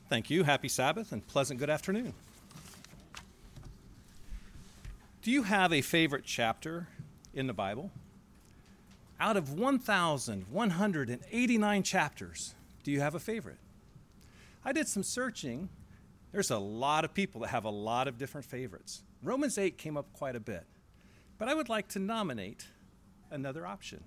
Thank you. Happy Sabbath and pleasant good afternoon. Do you have a favorite chapter in the Bible? Out of 1,189 chapters, do you have a favorite? I did some searching. There's a lot of people that have a lot of different favorites. Romans 8 came up quite a bit, but I would like to nominate another option.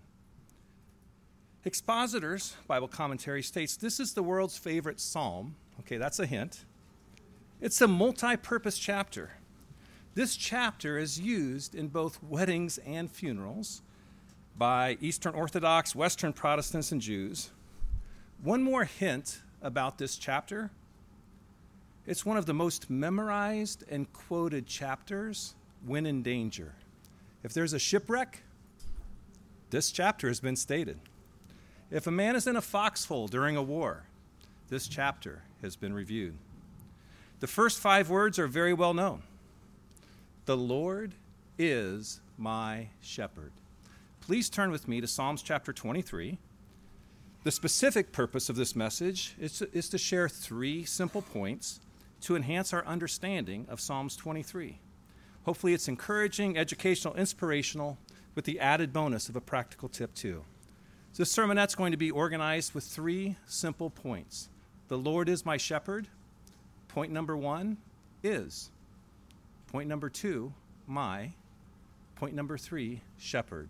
Expositors Bible Commentary states this is the world's favorite psalm. Okay, that's a hint. It's a multi-purpose chapter. This chapter is used in both weddings and funerals by Eastern Orthodox, Western Protestants, and Jews. One more hint about this chapter. It's one of the most memorized and quoted chapters when in danger. If there's a shipwreck, this chapter has been stated. If a man is in a foxhole during a war, this chapter has been reviewed. The first 5 words are very well known. The Lord is my shepherd. Please turn with me to Psalms chapter 23. The specific purpose of this message is to share 3 simple points to enhance our understanding of Psalms 23. Hopefully it's encouraging, educational, inspirational, with the added bonus of a practical tip too. So this sermonette's going to be organized with 3 simple points. The Lord is my shepherd. Point number 1, is. Point number 2, my. Point number 3, shepherd.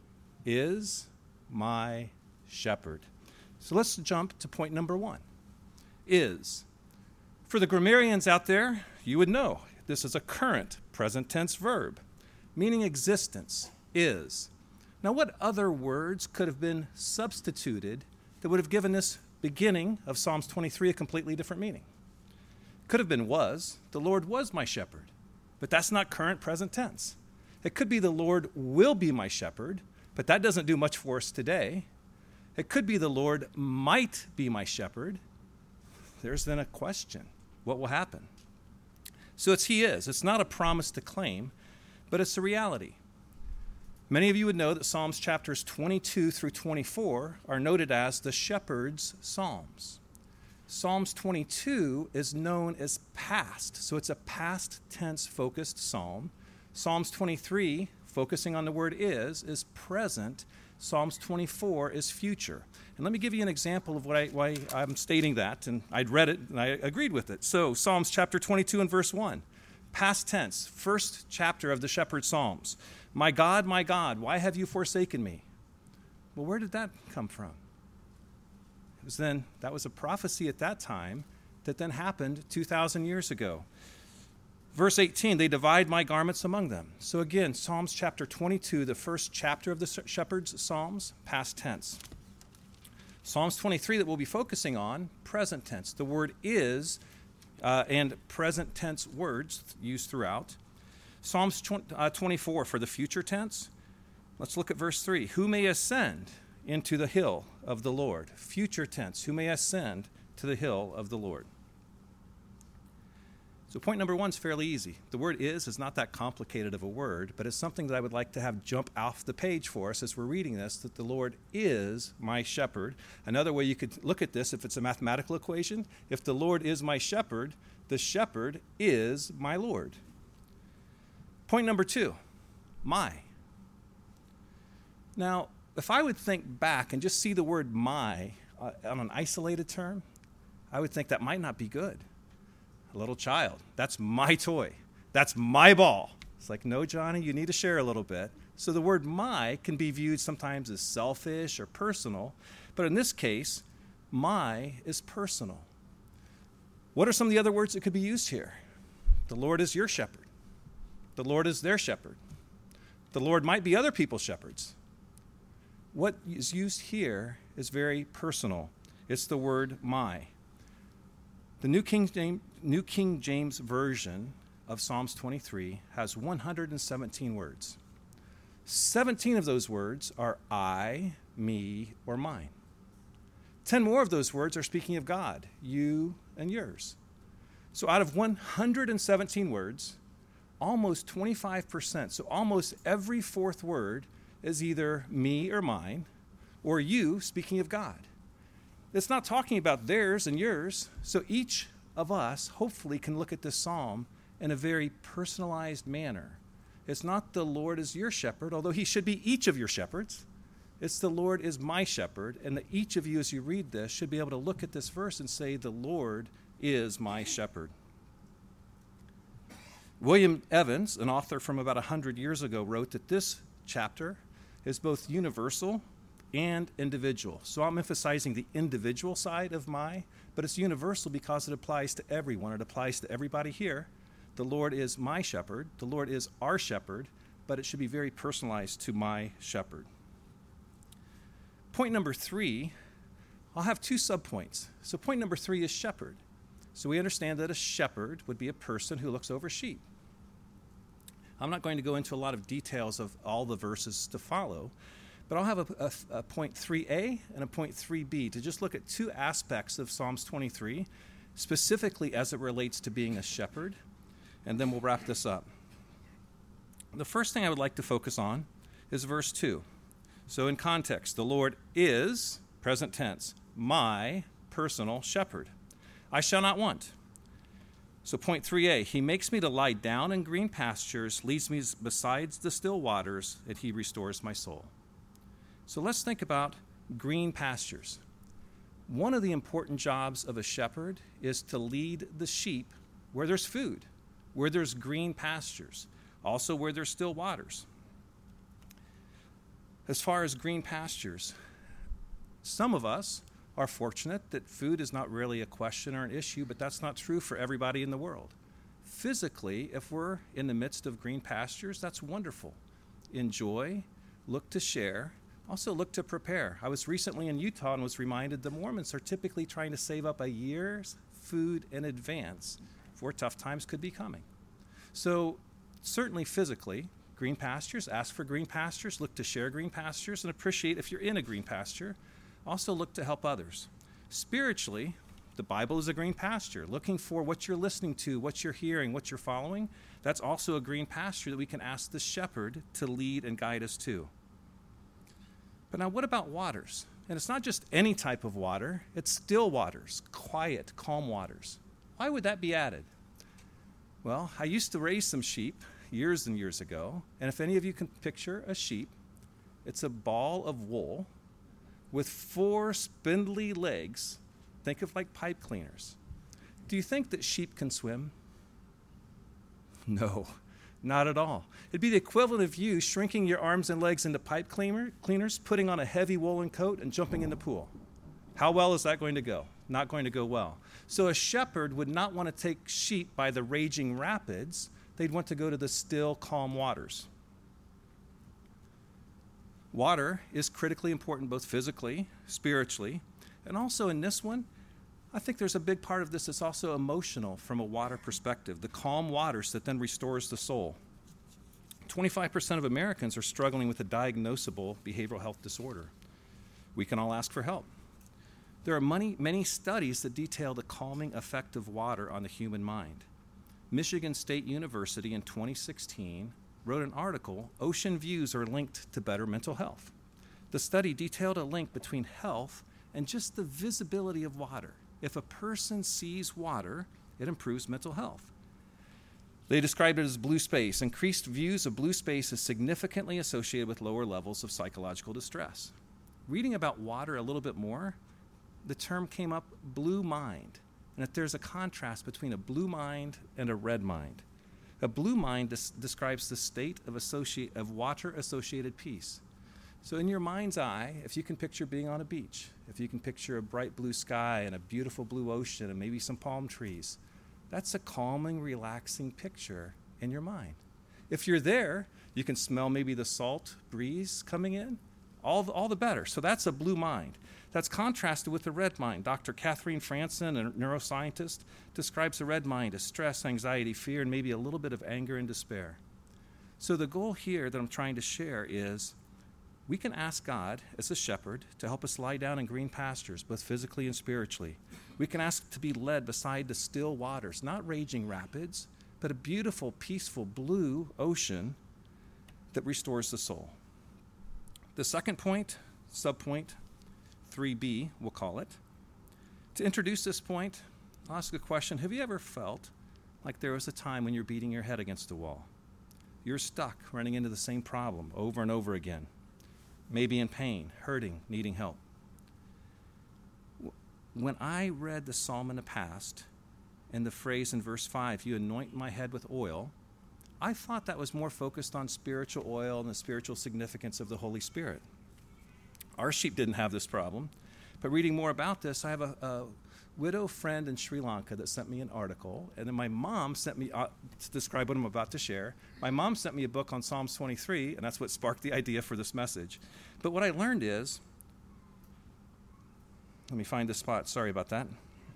Is my shepherd. So let's jump to point number 1, is. For the grammarians out there, you would know this is a current present tense verb, meaning existence, is. Now, what other words could have been substituted that would have given this beginning of Psalms 23 a completely different meaning? Could have been was. The Lord was my shepherd. But that's not current present tense. It could be the Lord will be my shepherd, but that doesn't do much for us today. It could be the Lord might be my shepherd. There's then a question. What will happen? So it's he is. It's not a promise to claim, but it's a reality. Many of you would know that Psalms chapters 22 through 24 are noted as the shepherd's psalms. Psalms 22 is known as past, so it's a past tense focused psalm. Psalms 23, focusing on the word is present. Psalms 24 is future. And let me give you an example of why I'm stating that, and I'd read it and I agreed with it. So Psalms chapter 22 and verse 1, past tense, first chapter of the shepherd's psalms. My God, why have you forsaken me? Well, where did that come from? That was a prophecy at that time that then happened 2,000 years ago. Verse 18, they divide my garments among them. So again, Psalms chapter 22, the first chapter of the shepherd's psalms, past tense. Psalms 23 that we'll be focusing on, present tense. The word is and present tense words used throughout. Psalms 24 for the future tense. Let's look at verse 3. Who may ascend into the hill of the Lord? Future tense. Who may ascend to the hill of the Lord? So point number 1 is fairly easy. The word is not that complicated of a word, but it's something that I would like to have jump off the page for us as we're reading this, that the Lord is my shepherd. Another way you could look at this, if it's a mathematical equation, if the Lord is my shepherd, the shepherd is my Lord. Point number 2, my. Now, if I would think back and just see the word my on an isolated term, I would think that might not be good. A little child, that's my toy. That's my ball. It's like, no, Johnny, you need to share a little bit. So the word my can be viewed sometimes as selfish or personal, but in this case, my is personal. What are some of the other words that could be used here? The Lord is your shepherd. The Lord is their shepherd. The Lord might be other people's shepherds. What is used here is very personal. It's the word my. The New King James Version of Psalms 23 has 117 words. 17 of those words are I, me, or mine. 10 more of those words are speaking of God, you and yours. So out of 117 words, almost 25%, so almost every fourth word is either me or mine, or you speaking of God. It's not talking about theirs and yours, so each of us, hopefully, can look at this psalm in a very personalized manner. It's not the Lord is your shepherd, although he should be each of your shepherds. It's the Lord is my shepherd, and that each of you, as you read this, should be able to look at this verse and say, the Lord is my shepherd. William Evans, an author from about 100 years ago, wrote that this chapter is both universal and individual. So I'm emphasizing the individual side of my, but it's universal because it applies to everyone. It applies to everybody here. The Lord is my shepherd. The Lord is our shepherd, but it should be very personalized to my shepherd. Point number 3, I'll have 2 subpoints. So point number 3 is shepherd. So we understand that a shepherd would be a person who looks over sheep. I'm not going to go into a lot of details of all the verses to follow, but I'll have a point 3a and a point 3b to just look at 2 aspects of Psalms 23, specifically as it relates to being a shepherd, and then we'll wrap this up. The first thing I would like to focus on is verse 2. So in context, the Lord is, present tense, my personal shepherd. I shall not want. So point 3a, he makes me to lie down in green pastures, leads me beside the still waters, and he restores my soul. So let's think about green pastures. One of the important jobs of a shepherd is to lead the sheep where there's food, where there's green pastures, also where there's still waters. As far as green pastures, some of us are fortunate that food is not really a question or an issue, but that's not true for everybody in the world. Physically, if we're in the midst of green pastures, that's wonderful. Enjoy, look to share, also look to prepare. I was recently in Utah and was reminded the Mormons are typically trying to save up a year's food in advance for tough times could be coming. So certainly physically, green pastures, ask for green pastures, look to share green pastures, and appreciate if you're in a green pasture. Also look to help others. Spiritually, the Bible is a green pasture. Looking for what you're listening to, what you're hearing, what you're following, that's also a green pasture that we can ask the shepherd to lead and guide us to. But now what about waters? And it's not just any type of water, it's still waters, quiet, calm waters. Why would that be added? Well, I used to raise some sheep years and years ago, and if any of you can picture a sheep, it's a ball of wool with 4 spindly legs. Think of like pipe cleaners. Do you think that sheep can swim? No, not at all. It'd be the equivalent of you shrinking your arms and legs into pipe cleaners, putting on a heavy woolen coat, and jumping in the pool. How well is that going to go? Not going to go well. So a shepherd would not want to take sheep by the raging rapids. They'd want to go to the still, calm waters. Water is critically important both physically, spiritually, and also in this one, I think there's a big part of this that's also emotional from a water perspective, the calm waters that then restores the soul. 25% of Americans are struggling with a diagnosable behavioral health disorder. We can all ask for help. There are many studies that detail the calming effect of water on the human mind. Michigan State University in 2016 wrote an article, Ocean Views Are Linked to Better Mental Health. The study detailed a link between health and just the visibility of water. If a person sees water, it improves mental health. They described it as blue space. Increased views of blue space is significantly associated with lower levels of psychological distress. Reading about water a little bit more, the term came up, blue mind, and that there's a contrast between a blue mind and a red mind. A blue mind describes the state of water-associated peace. So in your mind's eye, if you can picture being on a beach, if you can picture a bright blue sky and a beautiful blue ocean and maybe some palm trees, that's a calming, relaxing picture in your mind. If you're there, you can smell maybe the salt breeze coming in, all the better. So that's a blue mind. That's contrasted with the red mind. Dr. Catherine Franson, a neuroscientist, describes the red mind as stress, anxiety, fear, and maybe a little bit of anger and despair. So the goal here that I'm trying to share is we can ask God as a shepherd to help us lie down in green pastures, both physically and spiritually. We can ask to be led beside the still waters, not raging rapids, but a beautiful, peaceful blue ocean that restores the soul. The second point, subpoint 3b, we'll call it. To introduce this point, I'll ask a question. Have you ever felt like there was a time when you're beating your head against a wall? You're stuck running into the same problem over and over again, maybe in pain, hurting, needing help. When I read the psalm in the past and the phrase in verse 5, you anoint my head with oil, I thought that was more focused on spiritual oil and the spiritual significance of the Holy Spirit. Our sheep didn't have this problem, but reading more about this, I have a widow friend in Sri Lanka that sent me an article, and then my mom sent me, to describe what I'm about to share, my mom sent me a book on Psalms 23, and that's what sparked the idea for this message. But what I learned is, let me find the spot, sorry about that.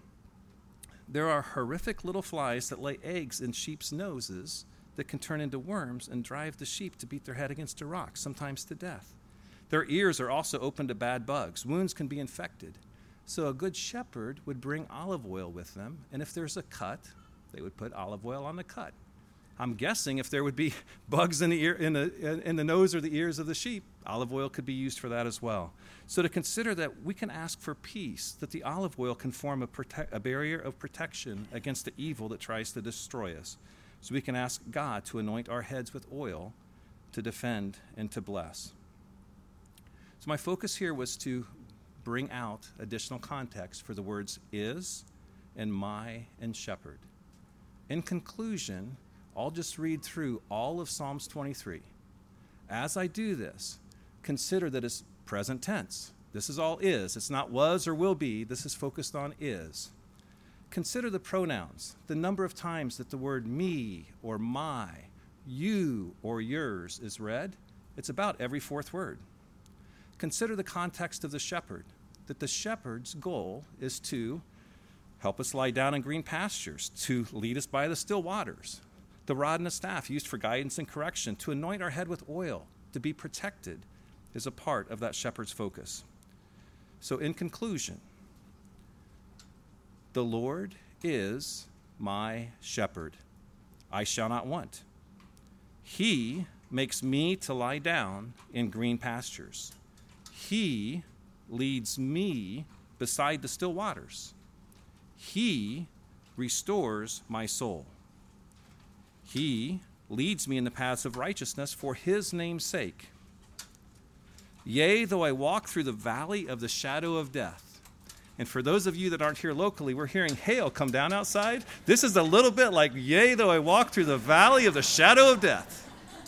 There are horrific little flies that lay eggs in sheep's noses that can turn into worms and drive the sheep to beat their head against a rock, sometimes to death. Their ears are also open to bad bugs. Wounds can be infected. So a good shepherd would bring olive oil with them, and if there's a cut, they would put olive oil on the cut. I'm guessing if there would be bugs in the ear, in the nose or the ears of the sheep, olive oil could be used for that as well. So to consider that we can ask for peace, that the olive oil can form a barrier of protection against the evil that tries to destroy us. So we can ask God to anoint our heads with oil to defend and to bless. So my focus here was to bring out additional context for the words is and my and shepherd. In conclusion, I'll just read through all of Psalms 23. As I do this, consider that it's present tense. This is all is. It's not was or will be. This is focused on is. Consider the pronouns, the number of times that the word me or my, you or yours is read. It's about every fourth word. Consider the context of the shepherd, that the shepherd's goal is to help us lie down in green pastures, to lead us by the still waters. The rod and the staff used for guidance and correction, to anoint our head with oil, to be protected, is a part of that shepherd's focus. So in conclusion, the Lord is my shepherd. I shall not want. He makes me to lie down in green pastures. He leads me beside the still waters. He restores my soul. He leads me in the paths of righteousness for his name's sake. Yea, though I walk through the valley of the shadow of death. And for those of you that aren't here locally, we're hearing hail come down outside. This is a little bit like, yea, though I walk through the valley of the shadow of death.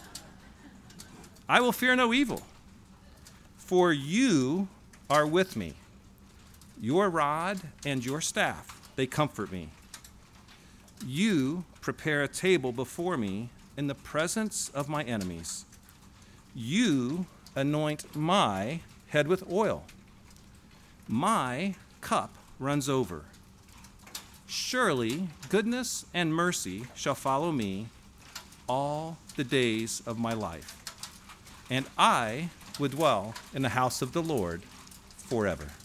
I will fear no evil, for you are with me. Your rod and your staff, they comfort me. You prepare a table before me in the presence of my enemies. You anoint my head with oil. My cup runs over. Surely goodness and mercy shall follow me all the days of my life, and I would dwell in the house of the Lord forever.